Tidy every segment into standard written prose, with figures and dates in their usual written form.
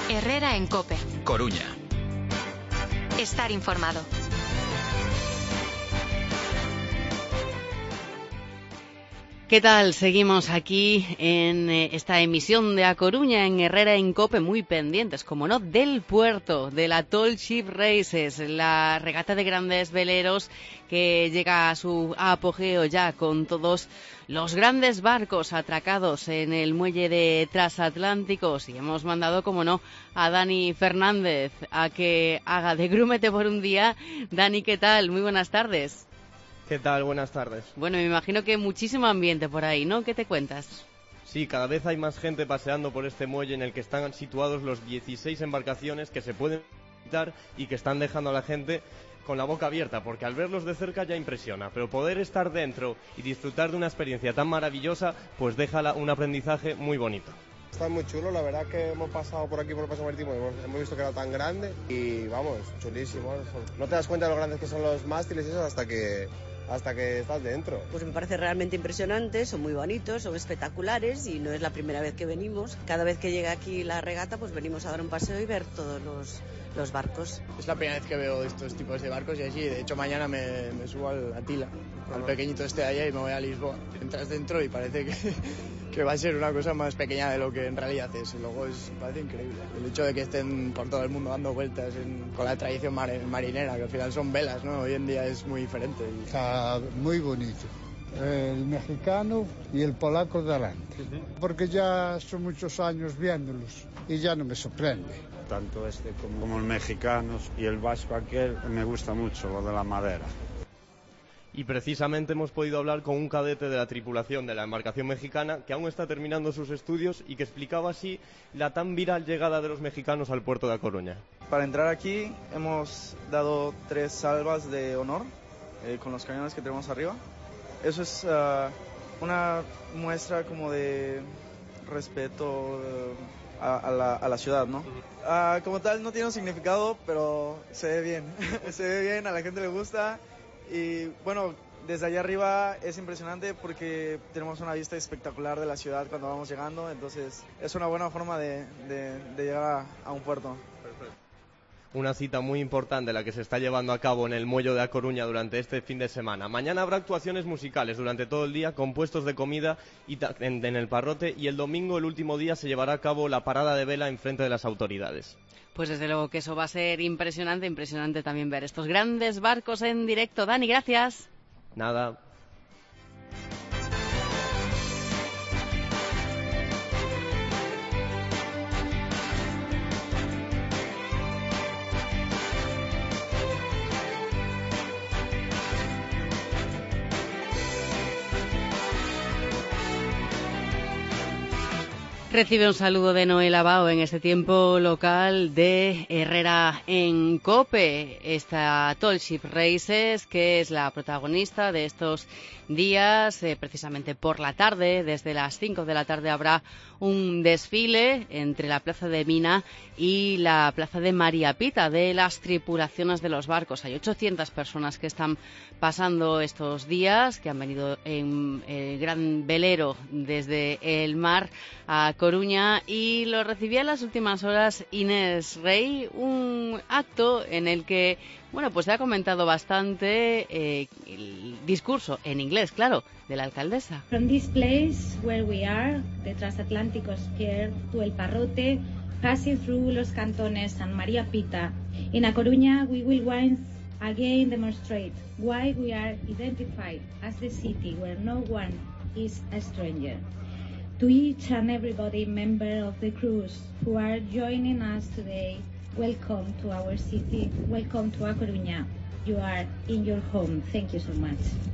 Herrera en COPE. Coruña. Estar informado. ¿Qué tal? Seguimos aquí en esta emisión de A Coruña en Herrera en COPE, muy pendientes, como no, del puerto, de la Tall Ship Races, la regata de grandes veleros que llega a su apogeo ya con todos los grandes barcos atracados en el muelle de Transatlánticos. Y hemos mandado, como no, a Dani Fernández a que haga de grúmete por un día. Dani, ¿qué tal? Muy buenas tardes. ¿Qué tal? Buenas tardes. Bueno, me imagino que muchísimo ambiente por ahí, ¿no? ¿Qué te cuentas? Sí, cada vez hay más gente paseando por este muelle en el que están situados los 16 embarcaciones que se pueden visitar y que están dejando a la gente con la boca abierta, porque al verlos de cerca ya impresiona, pero poder estar dentro y disfrutar de una experiencia tan maravillosa, pues deja un aprendizaje muy bonito. Está muy chulo, la verdad que hemos pasado por aquí por el Paseo Marítimo y hemos visto que era tan grande y vamos, chulísimo. No te das cuenta de lo grandes que son los mástiles y eso hasta que estás dentro. Pues me parece realmente impresionante, son muy bonitos, son espectaculares y no es la primera vez que venimos. Cada vez que llega aquí la regata, pues venimos a dar un paseo y ver todos los barcos. Es la primera vez que veo estos tipos de barcos y así, de hecho mañana me subo al Atila, al pequeñito este de allá y me voy a Lisboa. Entras dentro y parece que va a ser una cosa más pequeña de lo que en realidad es. Y luego parece increíble. El hecho de que estén por todo el mundo dando vueltas con la tradición marinera, que al final son velas, ¿no? Hoy en día es muy diferente. Está muy bonito. El mexicano y el polaco delante. Porque ya son muchos años viéndolos y ya no me sorprende. Tanto este como el mexicano y el vasco aquel, me gusta mucho lo de la madera. Y precisamente hemos podido hablar con un cadete de la tripulación de la embarcación mexicana que aún está terminando sus estudios y que explicaba así la tan viral llegada de los mexicanos al puerto de A Coruña. Para entrar aquí hemos dado 3 salvas de honor con los cañones que tenemos arriba. Eso es una muestra como de respeto a la ciudad, ¿no? Como tal no tiene un significado, pero se ve bien, se ve bien, a la gente le gusta. Y bueno, desde allá arriba es impresionante porque tenemos una vista espectacular de la ciudad cuando vamos llegando, entonces es una buena forma de llegar a un puerto. Perfecto. Una cita muy importante la que se está llevando a cabo en el muelle de A Coruña durante este fin de semana. Mañana habrá actuaciones musicales durante todo el día con puestos de comida en el Parrote y el domingo, el último día, se llevará a cabo la parada de vela en frente de las autoridades. Pues desde luego que eso va a ser impresionante también ver estos grandes barcos en directo. Dani, gracias. Nada. Recibe un saludo de Noel Abao en este tiempo local de Herrera en COPE. Esta Tall Ship Races, que es la protagonista de estos días, precisamente por la tarde, desde las 5 de la tarde habrá un desfile entre la Plaza de Mina y la Plaza de María Pita de las tripulaciones de los barcos. Hay 800 personas que están pasando estos días, que han venido en el gran velero desde el mar a Coruña, y lo recibía en las últimas horas Inés Rey, un acto en el que, bueno, pues se ha comentado bastante el discurso en inglés, claro, de la alcaldesa. From this place where we are, the Transatlánticos Pier to El Parrote, passing through los cantones and María Pita, in A Coruña we will once again demonstrate why we are identified as the city where no one is a stranger. To each and everybody member of the cruise who are joining us today, welcome to our city, welcome to A Coruña. You are in your home. Thank you so much.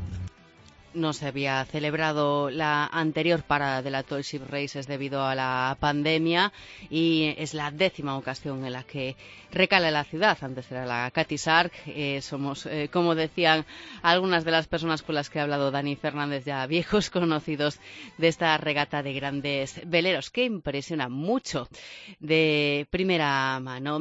No se había celebrado la anterior parada de la Tall Ship Races debido a la pandemia y es la 10ª ocasión en la que recala la ciudad. Antes era la Cathy Sark. Somos, como decían algunas de las personas con las que ha hablado Dani Fernández, ya viejos conocidos de esta regata de grandes veleros que impresiona mucho de primera mano.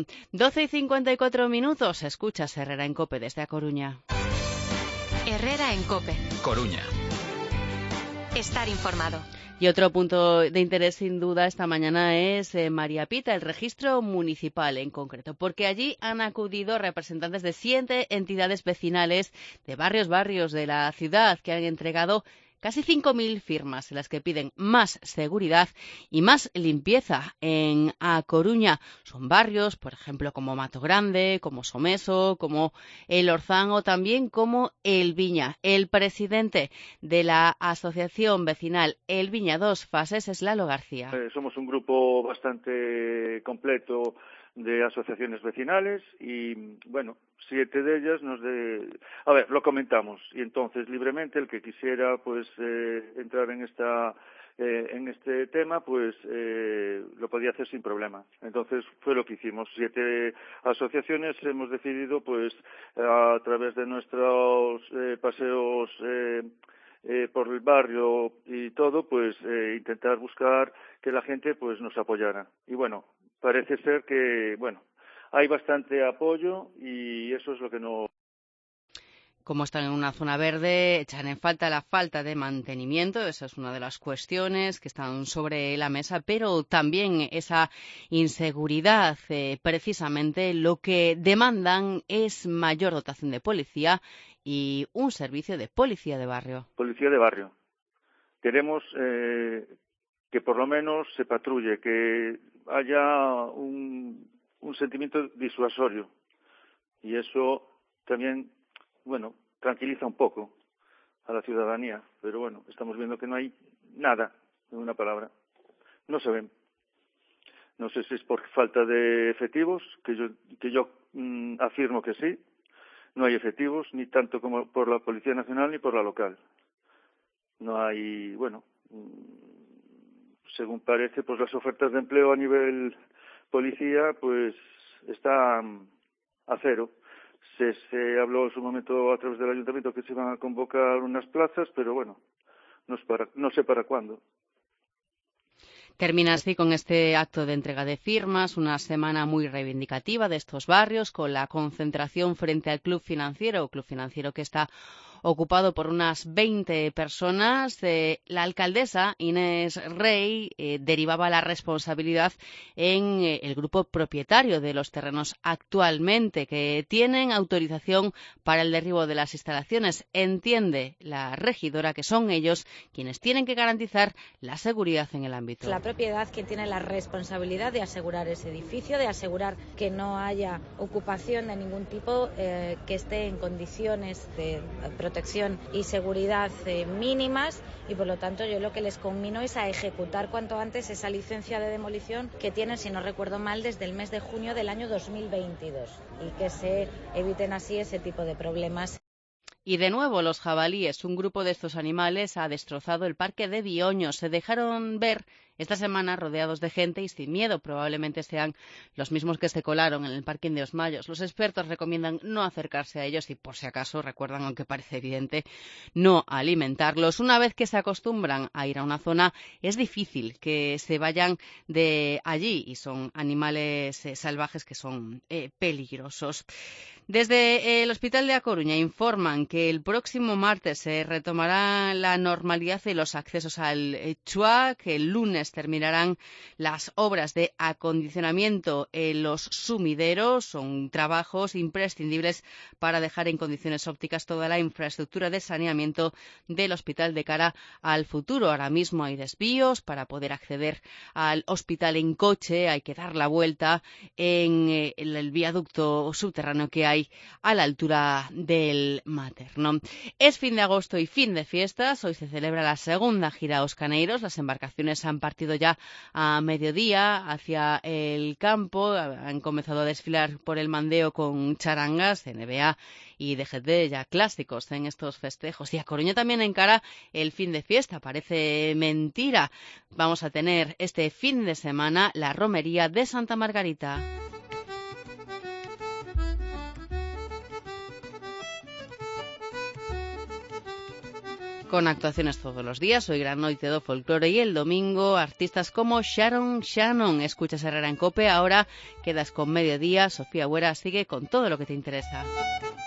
12:54. Escuchas Herrera en COPE desde A Coruña. Herrera en COPE. Coruña. Estar informado. Y otro punto de interés, sin duda, esta mañana es María Pita, el registro municipal en concreto, porque allí han acudido representantes de 7 entidades vecinales de barrios de la ciudad que han entregado casi 5.000 firmas en las que piden más seguridad y más limpieza en A Coruña. Son barrios, por ejemplo, como Mato Grande, como Someso, como El Orzán o también como El Viña. El presidente de la asociación vecinal El Viña 2 Fases es Lalo García. Somos un grupo bastante completo de asociaciones vecinales y, bueno, 7 de ellas lo comentamos y entonces libremente el que quisiera pues entrar en este tema pues lo podía hacer sin problema. Entonces fue lo que hicimos. 7 asociaciones hemos decidido pues a través de nuestros paseos por el barrio y todo pues intentar buscar que la gente pues nos apoyara. Y bueno, parece ser que, hay bastante apoyo y eso es lo que no... Como están en una zona verde, echan en falta la falta de mantenimiento, esa es una de las cuestiones que están sobre la mesa, pero también esa inseguridad. Precisamente lo que demandan es mayor dotación de policía y un servicio de policía de barrio. Policía de barrio. Queremos que por lo menos se patrulle, que haya un sentimiento disuasorio y eso también, tranquiliza un poco a la ciudadanía, pero estamos viendo que no hay nada, en una palabra, no se ven. No sé si es por falta de efectivos, que yo afirmo que sí, no hay efectivos, ni tanto como por la Policía Nacional ni por la local. No hay, según parece, pues las ofertas de empleo a nivel policía, pues están a cero. Se habló en su momento a través del ayuntamiento que se iban a convocar unas plazas, pero no sé para cuándo. Termina así con este acto de entrega de firmas, una semana muy reivindicativa de estos barrios, con la concentración frente al club financiero que está ocupado por unas 20 personas. La alcaldesa Inés Rey derivaba la responsabilidad en el grupo propietario de los terrenos actualmente, que tienen autorización para el derribo de las instalaciones. Entiende la regidora que son ellos quienes tienen que garantizar la seguridad en el ámbito. La propiedad quien tiene la responsabilidad de asegurar ese edificio, de asegurar que no haya ocupación de ningún tipo, que esté en condiciones de protección y seguridad mínimas, y por lo tanto yo lo que les conmino es a ejecutar cuanto antes esa licencia de demolición que tienen, si no recuerdo mal, desde el mes de junio del año 2022 y que se eviten así ese tipo de problemas. Y de nuevo los jabalíes, un grupo de estos animales ha destrozado el parque de Bioño. Se dejaron ver esta semana rodeados de gente y sin miedo. Probablemente sean los mismos que se colaron en el parking de Osmayos. Los expertos recomiendan no acercarse a ellos y, por si acaso, recuerdan, aunque parece evidente, no alimentarlos. Una vez que se acostumbran a ir a una zona, es difícil que se vayan de allí y son animales salvajes que son peligrosos. Desde el Hospital de A Coruña informan que el próximo martes se retomará la normalidad de los accesos al Chua, que el lunes terminarán las obras de acondicionamiento en los sumideros. Son trabajos imprescindibles para dejar en condiciones ópticas toda la infraestructura de saneamiento del hospital de cara al futuro. Ahora mismo hay desvíos para poder acceder al hospital en coche, hay que dar la vuelta en el viaducto subterráneo que hay a la altura del Materno. Es fin de agosto y fin de fiestas. Hoy se celebra la segunda gira a Os Caneiros. Las embarcaciones han partido ya a mediodía hacia el campo. Han comenzado a desfilar por el Mandeo con charangas, NBA y DGT, ya clásicos en estos festejos. Y A Coruña también encara el fin de fiesta. Parece mentira. Vamos a tener este fin de semana la romería de Santa Margarita. Con actuaciones todos los días, hoy Gran Noite do Folclore y el domingo artistas como Sharon Shannon. Escuchas Herrera en COPE, ahora quedas con Mediodía. Sofía Huera sigue con todo lo que te interesa.